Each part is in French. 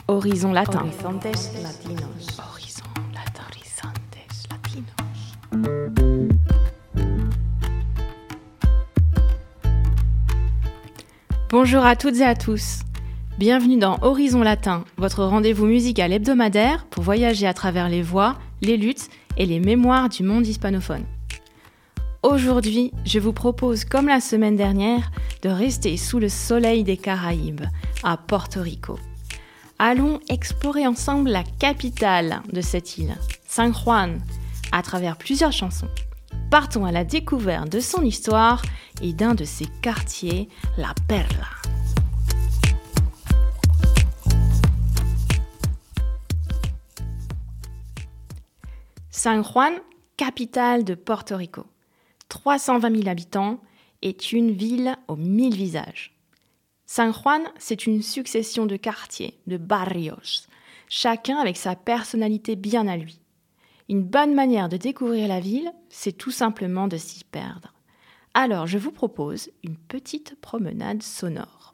Horizon latin. Horizontes latinos. Horizon latin. Horizontes latinos. Bonjour à toutes et à tous. Bienvenue dans Horizon latin, votre rendez-vous musical hebdomadaire pour voyager à travers les voix, les luttes et les mémoires du monde hispanophone. Aujourd'hui, je vous propose, comme la semaine dernière, de rester sous le soleil des Caraïbes, à Porto Rico. Allons explorer ensemble la capitale de cette île, San Juan, à travers plusieurs chansons. Partons à la découverte de son histoire et d'un de ses quartiers, La Perla. San Juan, capitale de Porto Rico. 320 000 habitants, est une ville aux 1000 visages. San Juan, c'est une succession de quartiers, de barrios, chacun avec sa personnalité bien à lui. Une bonne manière de découvrir la ville, c'est tout simplement de s'y perdre. Alors, je vous propose une petite promenade sonore.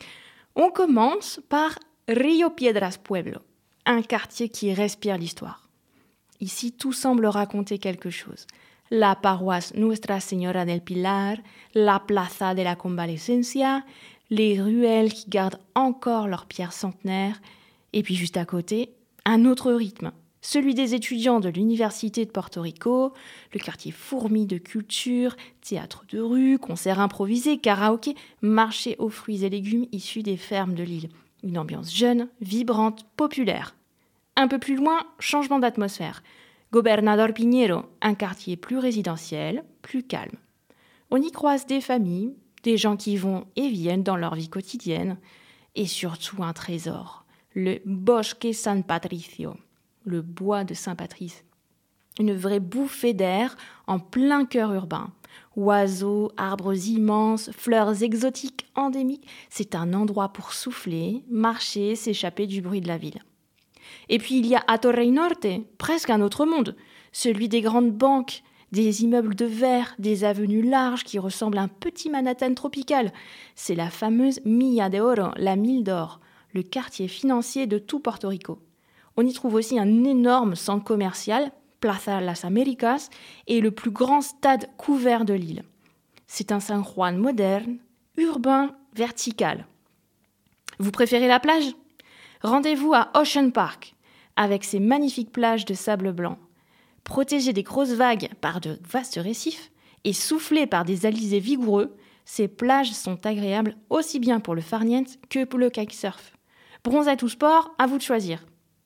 On commence par Río Piedras Pueblo, un quartier qui respire l'histoire. Ici, tout semble raconter quelque chose. La paroisse Nuestra Señora del Pilar, la Plaza de la Convalescencia, les ruelles qui gardent encore leurs pierres centenaires, et puis juste à côté, un autre rythme, celui des étudiants de l'Université de Porto Rico, le quartier fourmi de culture, théâtre de rue, concerts improvisés, karaoké, marché aux fruits et légumes issus des fermes de l'île. Une ambiance jeune, vibrante, populaire. Un peu plus loin, changement d'atmosphère. Gobernador Piñero, un quartier plus résidentiel, plus calme. On y croise des familles, des gens qui vont et viennent dans leur vie quotidienne, et surtout un trésor, le Bosque San Patricio, le bois de Saint-Patrice. Une vraie bouffée d'air en plein cœur urbain. Oiseaux, arbres immenses, fleurs exotiques endémiques, c'est un endroit pour souffler, marcher, s'échapper du bruit de la ville. Et puis il y a à Torrey Norte, presque un autre monde, celui des grandes banques, des immeubles de verre, des avenues larges qui ressemblent à un petit Manhattan tropical. C'est la fameuse Milla de Oro, la mine d'or, le quartier financier de tout Porto Rico. On y trouve aussi un énorme centre commercial, Plaza Las Américas, et le plus grand stade couvert de l'île. C'est un San Juan moderne, urbain, vertical. Vous préférez la plage ? Rendez-vous à Ocean Park, avec ses magnifiques plages de sable blanc. Protégées des grosses vagues par de vastes récifs et soufflées par des alizés vigoureux, ces plages sont agréables aussi bien pour le farniente que pour le kitesurf. Bronzette ou sport, à vous de choisir.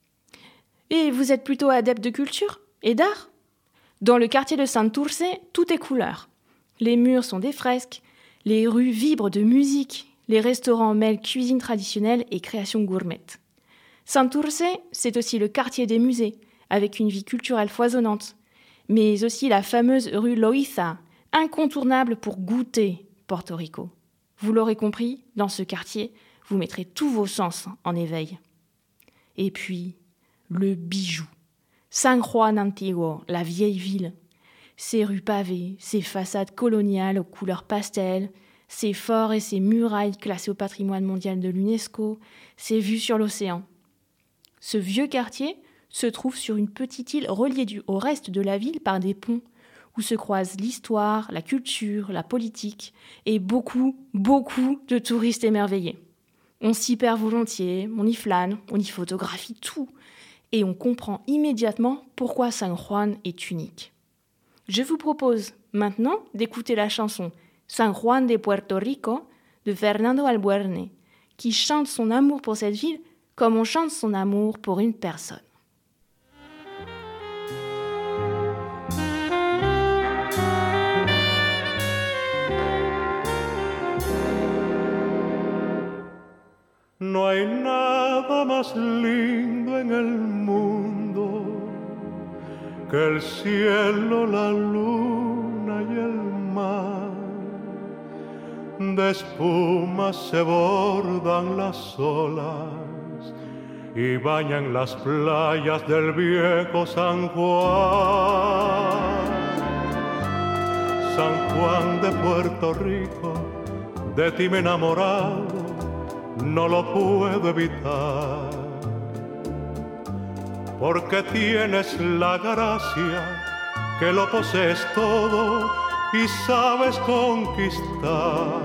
Et vous êtes plutôt adepte de culture et d'art ? Dans le quartier de Santurce, tout est couleur. Les murs sont des fresques, les rues vibrent de musique, les restaurants mêlent cuisine traditionnelle et création gourmet. Santurce, c'est aussi le quartier des musées, avec une vie culturelle foisonnante, mais aussi la fameuse rue Loíza, incontournable pour goûter Porto Rico. Vous l'aurez compris, dans ce quartier, vous mettrez tous vos sens en éveil. Et puis, le bijou. San Juan Antiguo, la vieille ville. Ses rues pavées, ses façades coloniales aux couleurs pastel, ses forts et ses murailles classés au patrimoine mondial de l'UNESCO, ses vues sur l'océan. Ce vieux quartier se trouve sur une petite île reliée au reste de la ville par des ponts, où se croisent l'histoire, la culture, la politique et beaucoup, beaucoup de touristes émerveillés. On s'y perd volontiers, on y flâne, on y photographie tout, et on comprend immédiatement pourquoi San Juan est unique. Je vous propose maintenant d'écouter la chanson San Juan de Puerto Rico de Fernando Albuerne, qui chante son amour pour cette ville comme on chante son amour pour une personne. No hay nada más lindo en el mundo que el cielo, la luna y el mar. De espuma se bordan las olas y bañan las playas del viejo San Juan. San Juan de Puerto Rico, de ti me he enamorado, no lo puedo evitar. porque tienes la gracia que lo posees todo y sabes conquistar.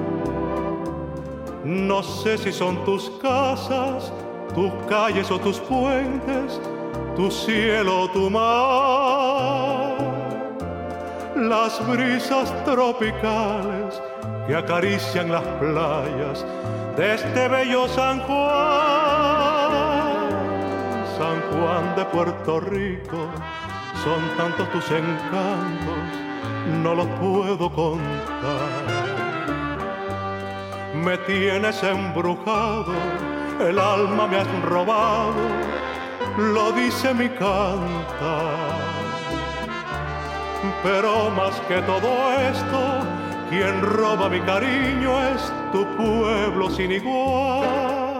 No sé si son tus casas, tus calles o tus puentes, tu cielo o tu mar, las brisas tropicales que acarician las playas de este bello San Juan. San Juan de Puerto Rico, son tantos tus encantos, no los puedo contar. Me tienes embrujado, el alma me has robado, lo dice mi cantar. Pero más que todo esto, quien roba mi cariño es tu pueblo sin igual.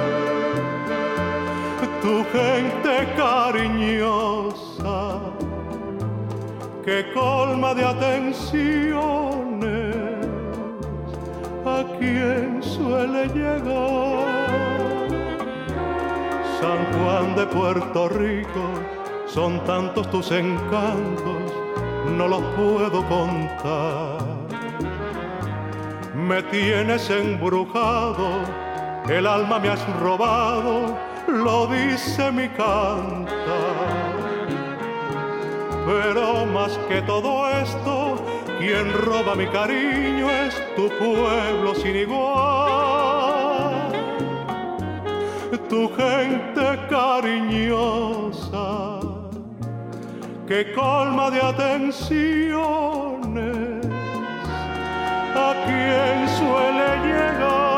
Tu gente cariñosa que colma de atenciones a quien suele llegar. San Juan de Puerto Rico, son tantos tus encantos, no los puedo contar. Me tienes embrujado, el alma me has robado, lo dice mi cantar. Pero más que todo esto, quien roba mi cariño es tu pueblo sin igual. Tu gente cariñosa que colma de atenciones a quien suele llegar.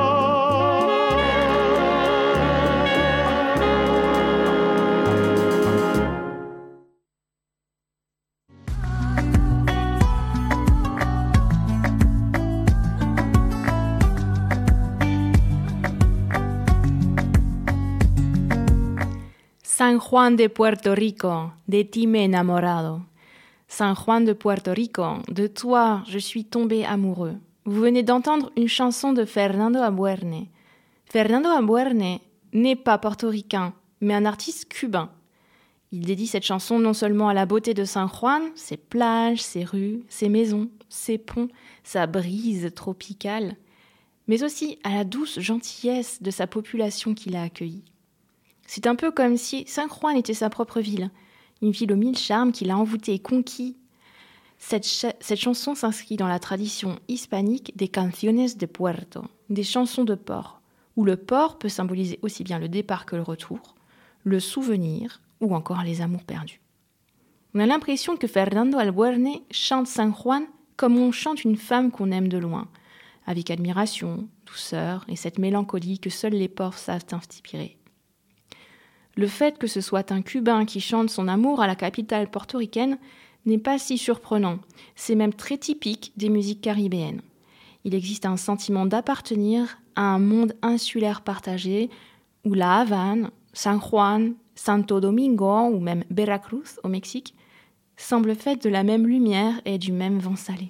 San Juan de Puerto Rico, de ti me he enamorado. San Juan de Puerto Rico, de toi je suis tombé amoureux. Vous venez d'entendre une chanson de Fernando Abuerne. Fernando Abuerne n'est pas portoricain, mais un artiste cubain. Il dédie cette chanson non seulement à la beauté de San Juan, ses plages, ses rues, ses maisons, ses ponts, sa brise tropicale, mais aussi à la douce gentillesse de sa population qui l'a accueilli. C'est un peu comme si San Juan était sa propre ville, une ville aux mille charmes qu'il a envoûté et conquis. Cette chanson s'inscrit dans la tradition hispanique des canciones de puerto, des chansons de port, où le port peut symboliser aussi bien le départ que le retour, le souvenir ou encore les amours perdus. On a l'impression que Fernando Abuerne chante San Juan comme on chante une femme qu'on aime de loin, avec admiration, douceur et cette mélancolie que seuls les ports savent inspirer. Le fait que ce soit un Cubain qui chante son amour à la capitale portoricaine n'est pas si surprenant, c'est même très typique des musiques caribéennes. Il existe un sentiment d'appartenir à un monde insulaire partagé où la Havane, San Juan, Santo Domingo ou même Veracruz au Mexique semblent faites de la même lumière et du même vent salé.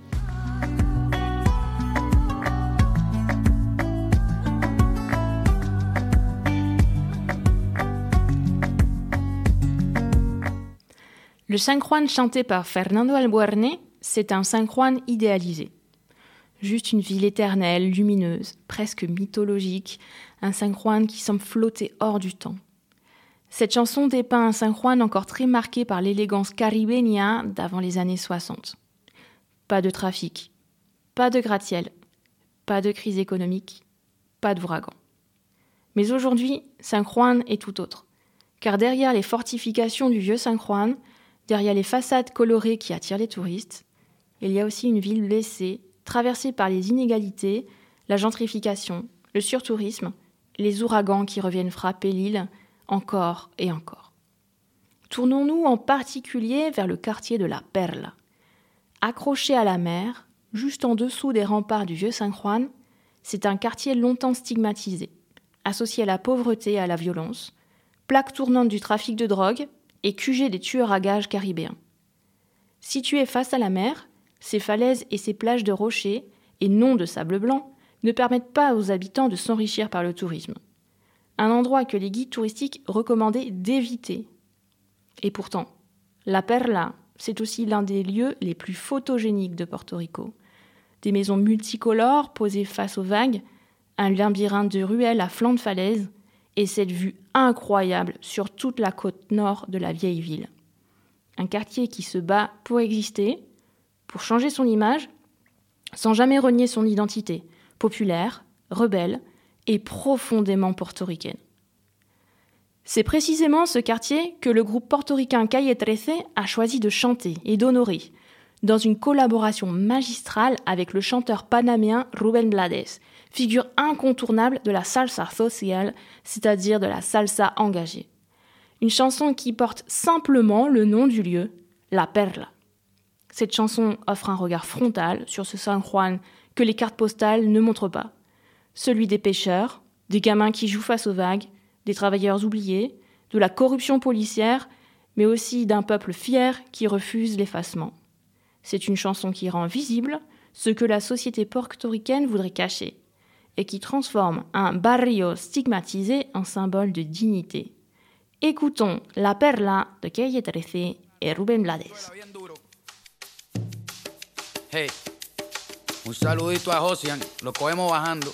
Le San Juan chanté par Fernando Abuerne, c'est un San Juan idéalisé. Juste une ville éternelle, lumineuse, presque mythologique, un San Juan qui semble flotter hors du temps. Cette chanson dépeint un San Juan encore très marqué par l'élégance caribéenne d'avant les années 60. Pas de trafic, pas de gratte-ciel, pas de crise économique, pas d'ouragan. Mais aujourd'hui, San Juan est tout autre, car derrière les fortifications du vieux San Juan, derrière les façades colorées qui attirent les touristes, il y a aussi une ville blessée, traversée par les inégalités, la gentrification, le surtourisme, les ouragans qui reviennent frapper l'île encore et encore. Tournons-nous en particulier vers le quartier de la Perla. Accroché à la mer, juste en dessous des remparts du vieux San Juan, c'est un quartier longtemps stigmatisé, associé à la pauvreté et à la violence, plaque tournante du trafic de drogue, et QG des tueurs à gages caribéens. Situé face à la mer, ses falaises et ses plages de rochers, et non de sable blanc, ne permettent pas aux habitants de s'enrichir par le tourisme. un endroit que les guides touristiques recommandaient d'éviter. Et pourtant, La Perla, c'est aussi l'un des lieux les plus photogéniques de Porto Rico. Des maisons multicolores posées face aux vagues, un labyrinthe de ruelles à flanc de falaise et cette vue incroyable sur toute la côte nord de la vieille ville. Un quartier qui se bat pour exister, pour changer son image, sans jamais renier son identité, populaire, rebelle et profondément portoricaine. C'est précisément ce quartier que le groupe portoricain Calle 13 a choisi de chanter et d'honorer, dans une collaboration magistrale avec le chanteur panaméen Rubén Blades, figure incontournable de la salsa social, c'est-à-dire de la salsa engagée. Une chanson qui porte simplement le nom du lieu, La Perla. Cette chanson offre un regard frontal sur ce San Juan que les cartes postales ne montrent pas. Celui des pêcheurs, des gamins qui jouent face aux vagues, des travailleurs oubliés, de la corruption policière, mais aussi d'un peuple fier qui refuse l'effacement. C'est une chanson qui rend visible ce que la société portoricaine voudrait cacher et qui transforme un barrio stigmatisé en symbole de dignité. Écoutons La Perla de Calle 13 et Rubén Blades. Hey, un saludito a Josian, lo cogemos bajando.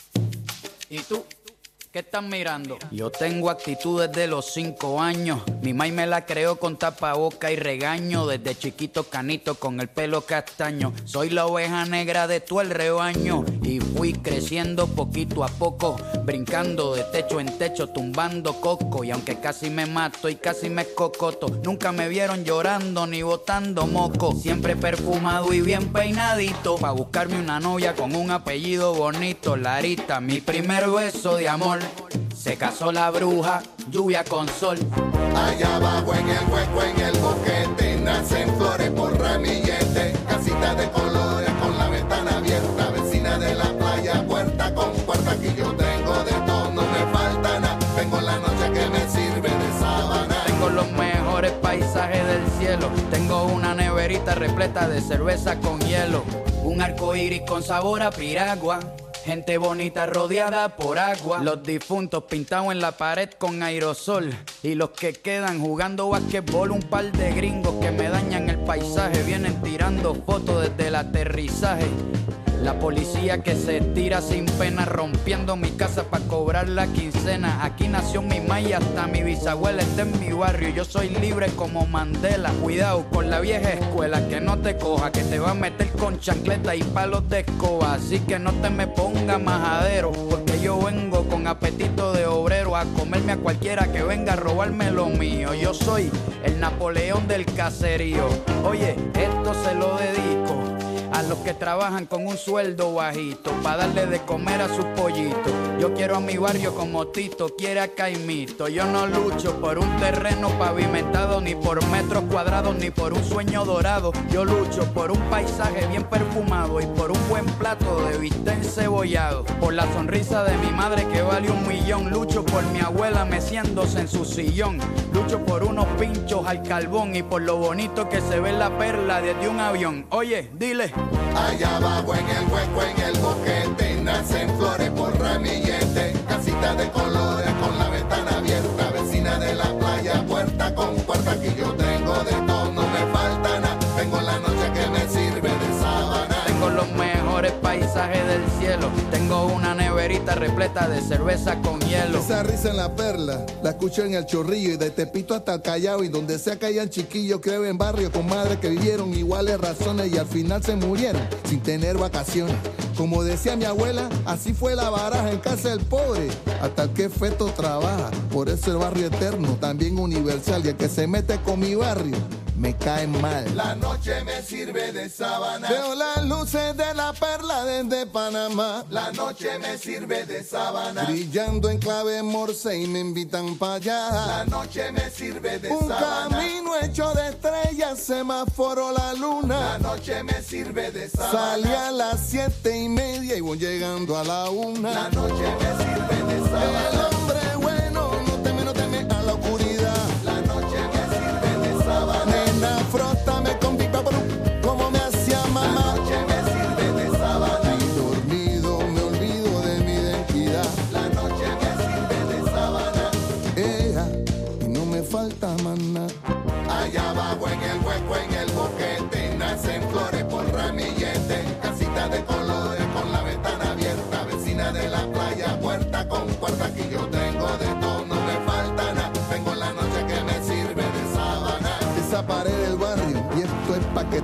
¿Y tú? ¿Qué estás mirando? Yo tengo actitud desde los 5 años. Mi maíz me la creó con tapaboca y regaño. Desde chiquito canito con el pelo castaño. Soy la oveja negra de todo el rebaño. Y fui creciendo poquito a poco, brincando de techo en techo, tumbando coco. Y aunque casi me mato y casi me escocoto, nunca me vieron llorando ni botando moco. Siempre perfumado y bien peinadito, pa' buscarme una novia con un apellido bonito. Larita, mi primer beso de amor. Se casó la bruja, lluvia con sol. Allá abajo en el hueco, en el boquete, nacen flores por ramillete. Casita de colores con la ventana abierta, vecina de la playa, puerta con puerta. Aquí yo tengo de todo, no me falta nada. Tengo la noche que me sirve de sábana. Tengo los mejores paisajes del cielo. Tengo una neverita repleta de cerveza con hielo. Un arco iris con sabor a piragua. Gente bonita rodeada por agua. Los difuntos pintados en la pared con aerosol. Y los que quedan jugando basquetbol. Un par de gringos que me dañan el paisaje. Vienen tirando fotos desde el aterrizaje. La policía que se tira sin pena, rompiendo mi casa para cobrar la quincena. Aquí nació mi maíz, hasta mi bisabuela está en mi barrio. Yo soy libre como Mandela. Cuidado con la vieja escuela, que no te coja, que te va a meter con chancleta y palos de escoba. Así que no te me ponga majadero, porque yo vengo con apetito de obrero a comerme a cualquiera que venga a robarme lo mío. Yo soy el Napoleón del caserío. Oye, esto se lo dedico a los que trabajan con un sueldo bajito, pa' darle de comer a sus pollitos. Yo quiero a mi barrio como Tito quiere a Caimito. Yo no lucho por un terreno pavimentado, ni por metros cuadrados, ni por un sueño dorado. Yo lucho por un paisaje bien perfumado y por un buen plato de bistec encebollado. Por la sonrisa de mi madre que vale $1 millón. Lucho por mi abuela meciéndose en su sillón. Lucho por unos pinchos al carbón y por lo bonito que se ve la perla desde un avión. Oye, dile. Allá abajo en el hueco, en el boquete, nacen flores por ramillete. Casita de colores con la ventana abierta, vecina de la playa, puerta con puerta. Aquí yo tengo de todo, no me falta nada. Tengo la noche que me sirve de sábana. Tengo los mejores paisajes del cielo. Tengo una neverita repleta de cerveza con hielo. Esa risa en la perla, la escucho en el Chorrillo y de Tepito hasta el Callao. Y donde sea que hayan chiquillos, creo en barrio con madres que vivieron iguales razones y al final se murieron sin tener vacaciones. Como decía mi abuela, así fue la baraja en casa del pobre, hasta el que feto trabaja. Por eso el barrio eterno, también universal, y el que se mete con mi barrio me cae mal. La noche me sirve de sábana. Veo las luces de la perla desde Panamá. La noche me sirve de sábana. Brillando en clave morse y me invitan para allá. La noche me sirve de sábana. Un camino hecho de estrellas, semáforo la luna. La noche me sirve de sábana. Salí a las 7:30 y voy llegando a la 1. La noche me sirve de sábana. El hombre bueno no teme a la oscuridad. La noche me sirve de sábana. Frótame con mi papá como me hacía mamá. La noche me sirve de sábana. Y dormido me olvido de mi identidad. La noche me sirve de sábana.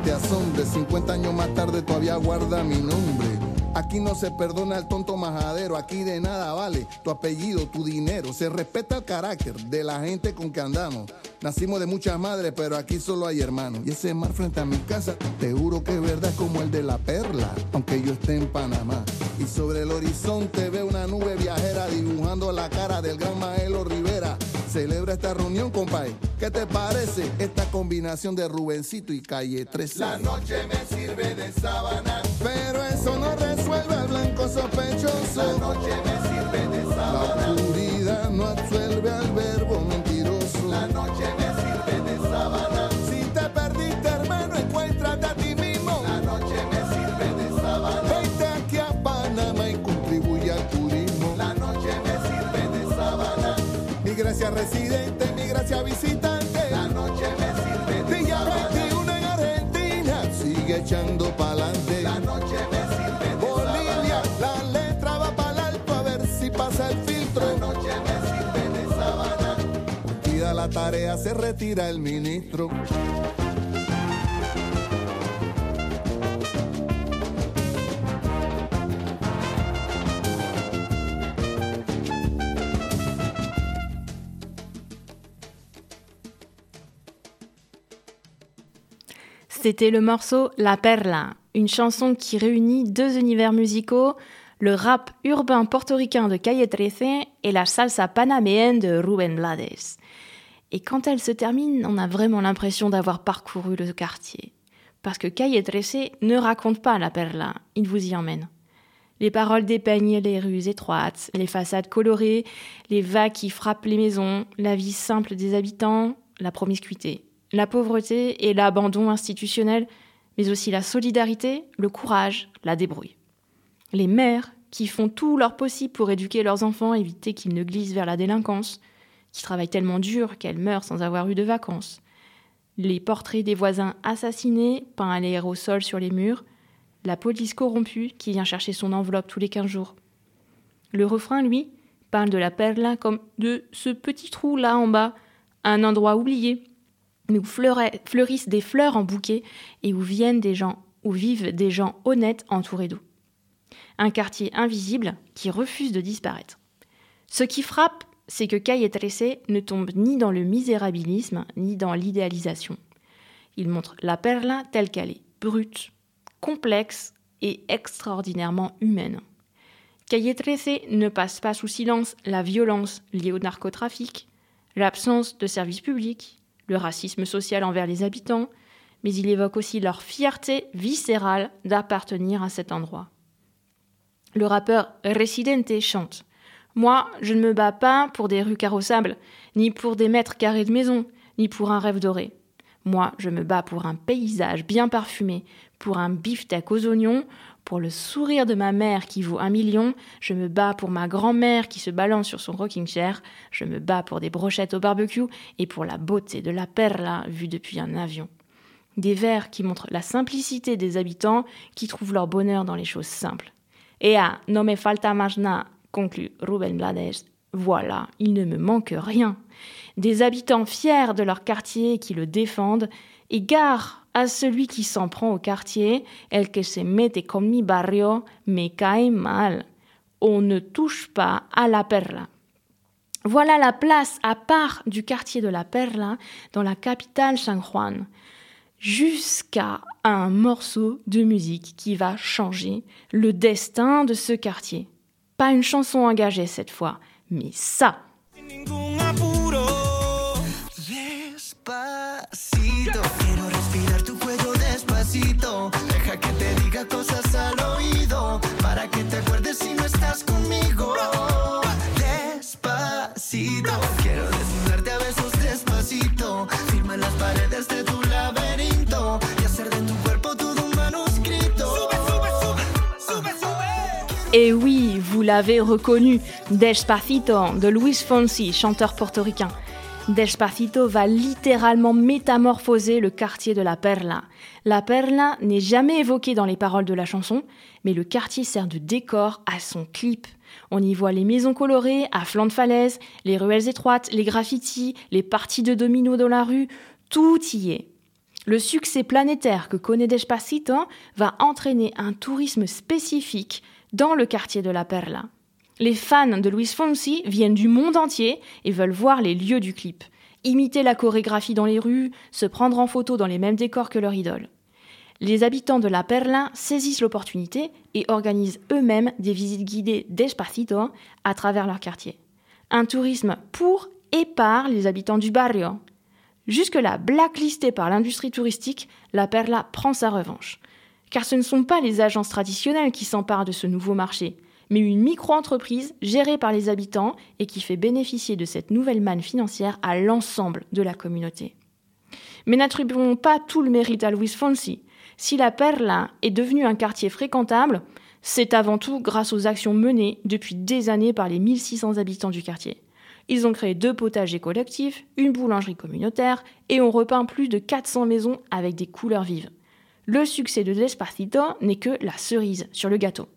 te asombre, 50 años más tarde todavía guarda mi nombre. Aquí no se perdona al tonto majadero, aquí de nada vale tu apellido, tu dinero. Se respeta el carácter de la gente con que andamos. Nacimos de muchas madres, pero aquí solo hay hermanos. Y ese mar frente a mi casa, te juro que es verdad, es como el de la Perla, aunque yo esté en Panamá. Y sobre el horizonte veo una nube viajera dibujando la cara del gran Maelo Rivera. Celebra esta reunión, compadre. ¿Qué te parece esta combinación de Rubencito y Calle 13? La noche me sirve de sábana, pero eso no resuelve al blanco sospechoso. La noche me sirve de sábana. La oscuridad no absuelve al verbo mentiroso. La noche me sirve de sábana. Si te perdiste, hermano, encuéntrate a ti mismo. La noche me sirve de sábana. Vente aquí a Panamá y contribuye al turismo. La noche me sirve de sábana. Mi gracia residente, mi gracia visitante. La noche me sirve de Día sábana. 21 en Argentina, sigue echando pa'lante. La noche me sirve de Bolivia, sábana. La letra va para alto a ver si pasa el filtro. La noche me sirve de sábana. Queda la tarea, se retira el ministro. C'était le morceau La Perla, une chanson qui réunit deux univers musicaux, le rap urbain portoricain de Calle 13 et la salsa panaméenne de Rubén Blades. Et quand elle se termine, on a vraiment l'impression d'avoir parcouru le quartier. Parce que Calle 13 ne raconte pas La Perla, il vous y emmène. Les paroles dépeignent les rues étroites, les façades colorées, les vagues qui frappent les maisons, la vie simple des habitants, la promiscuité. La pauvreté et l'abandon institutionnel, mais aussi la solidarité, le courage, la débrouille. Les mères qui font tout leur possible pour éduquer leurs enfants, éviter qu'ils ne glissent vers la délinquance, qui travaillent tellement dur qu'elles meurent sans avoir eu de vacances. Les portraits des voisins assassinés, peints à l'aérosol sur les murs, la police corrompue qui vient chercher son enveloppe tous les 15 jours. Le refrain, lui, parle de la Perla comme de ce petit trou là en bas, un endroit oublié, où fleurissent des fleurs en bouquet et où vivent des gens honnêtes entourés d'eau. Un quartier invisible qui refuse de disparaître. Ce qui frappe, c'est que Calle 13 ne tombe ni dans le misérabilisme, ni dans l'idéalisation. Il montre la Perla telle qu'elle est, brute, complexe et extraordinairement humaine. Calle 13 ne passe pas sous silence la violence liée au narcotrafic, l'absence de services publics, le racisme social envers les habitants, mais il évoque aussi leur fierté viscérale d'appartenir à cet endroit. Le rappeur Residente chante « Moi, je ne me bats pas pour des rues carrossables, ni pour des mètres carrés de maison, ni pour un rêve doré. Moi, je me bats pour un paysage bien parfumé, pour un beefsteak aux oignons, pour le sourire de ma mère qui vaut 1 million, je me bats pour ma grand-mère qui se balance sur son rocking chair, je me bats pour des brochettes au barbecue et pour la beauté de la Perla vue depuis un avion. » Des vers qui montrent la simplicité des habitants qui trouvent leur bonheur dans les choses simples. « Ea, no me falta más nada », conclut Rubén Blades. Voilà, il ne me manque rien. Des habitants fiers de leur quartier qui le défendent, et gare à celui qui s'en prend au quartier, el que se mete con mi barrio me cae mal. On ne touche pas à la Perla. Voilà la place à part du quartier de la Perla dans la capitale San Juan. Jusqu'à un morceau de musique qui va changer le destin de ce quartier. Pas une chanson engagée cette fois, mais ça. Despacito, quiero respirar tu cuello despacito. Deja que te diga cosas al oído, para que te acuerdes si no estás conmigo. Despacito, quiero desnudarte a besos despacito. Firma las paredes de tu laberinto y hacer de tu cuerpo todo un manuscrito. Et oui, vous l'avez reconnu, Despacito de Luis Fonsi, chanteur portoricain. Despacito va littéralement métamorphoser le quartier de la Perla. La Perla n'est jamais évoquée dans les paroles de la chanson, mais le quartier sert de décor à son clip. On y voit les maisons colorées à flanc de falaise, les ruelles étroites, les graffitis, les parties de domino dans la rue, tout y est. Le succès planétaire que connaît Despacito va entraîner un tourisme spécifique dans le quartier de La Perla. Les fans de Luis Fonsi viennent du monde entier et veulent voir les lieux du clip, imiter la chorégraphie dans les rues, se prendre en photo dans les mêmes décors que leur idole. Les habitants de La Perla saisissent l'opportunité et organisent eux-mêmes des visites guidées Despacito à travers leur quartier. Un tourisme pour et par les habitants du barrio. Jusque-là blacklistée par l'industrie touristique, La Perla prend sa revanche. Car ce ne sont pas les agences traditionnelles qui s'emparent de ce nouveau marché, mais une micro-entreprise gérée par les habitants et qui fait bénéficier de cette nouvelle manne financière à l'ensemble de la communauté. Mais n'attribuons pas tout le mérite à Luis Fonsi. Si La Perla est devenue un quartier fréquentable, c'est avant tout grâce aux actions menées depuis des années par les 1600 habitants du quartier. Ils ont créé 2 potagers collectifs, une boulangerie communautaire et ont repeint plus de 400 maisons avec des couleurs vives. Le succès de Despacito n'est que la cerise sur le gâteau.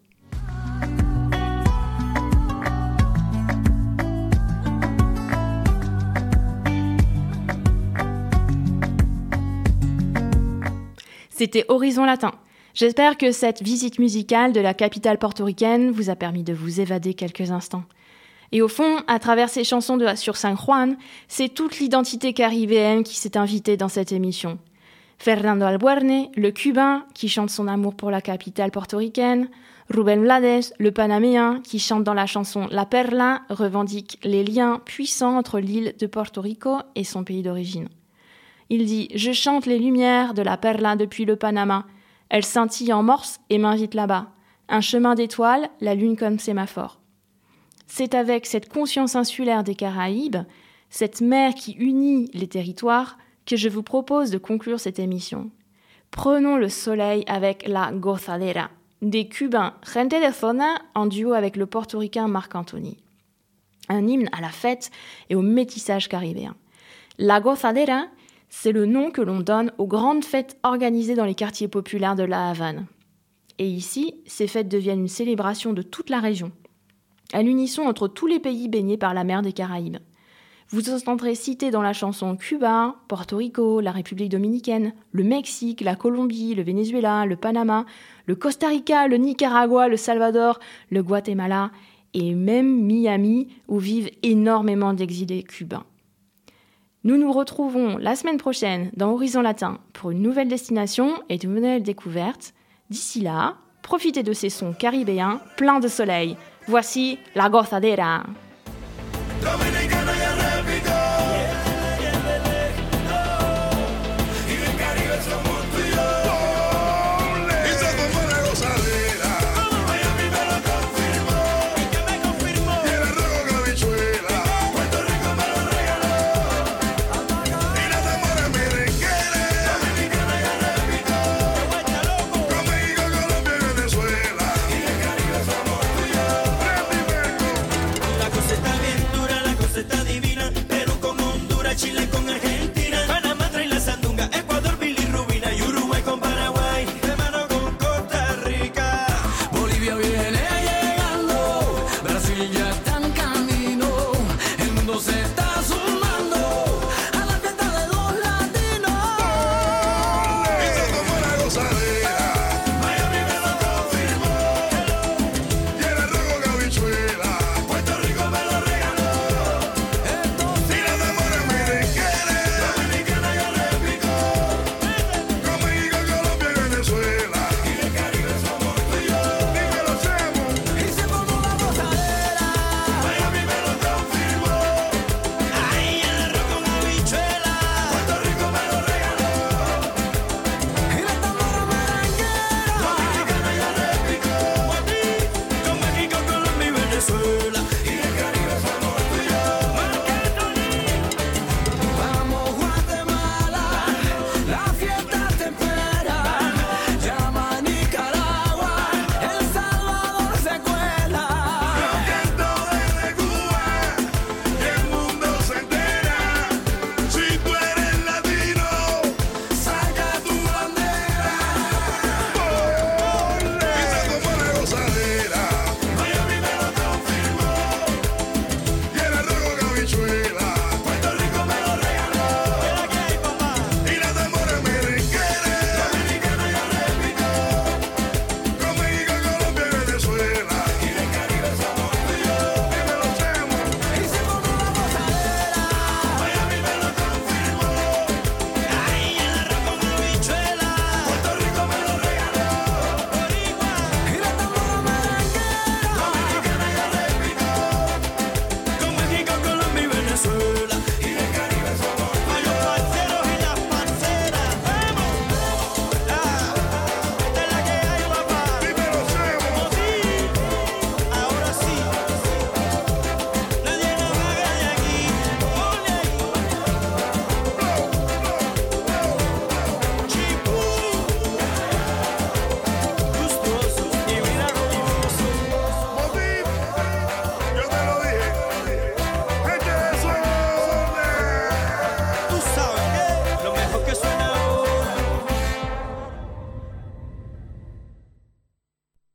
C'était Horizon Latin. J'espère que cette visite musicale de la capitale portoricaine vous a permis de vous évader quelques instants. Et au fond, à travers ces chansons sur San Juan, c'est toute l'identité caribéenne qui s'est invitée dans cette émission. Fernando Albuerne, le Cubain, qui chante son amour pour la capitale portoricaine. Rubén Blades, le Panaméen, qui chante dans la chanson La Perla, revendique les liens puissants entre l'île de Porto Rico et son pays d'origine. Il dit « Je chante les lumières de la Perla depuis le Panama. Elle scintille en morse et m'invite là-bas. Un chemin d'étoiles, la lune comme sémaphore. » C'est avec cette conscience insulaire des Caraïbes, cette mer qui unit les territoires, que je vous propose de conclure cette émission. Prenons le soleil avec la Gozadera, des Cubains Gente de Zona en duo avec le portoricain Marc Anthony. Un hymne à la fête et au métissage caribéen. La Gozadera, c'est le nom que l'on donne aux grandes fêtes organisées dans les quartiers populaires de La Havane. Et ici, ces fêtes deviennent une célébration de toute la région, à l'unisson entre tous les pays baignés par la mer des Caraïbes. Vous entendrez citer dans la chanson Cuba, Porto Rico, la République dominicaine, le Mexique, la Colombie, le Venezuela, le Panama, le Costa Rica, le Nicaragua, le Salvador, le Guatemala et même Miami où vivent énormément d'exilés cubains. Nous nous retrouvons la semaine prochaine dans Horizon Latin pour une nouvelle destination et de nouvelles découvertes. D'ici là, profitez de ces sons caribéens pleins de soleil. Voici la Gozadera.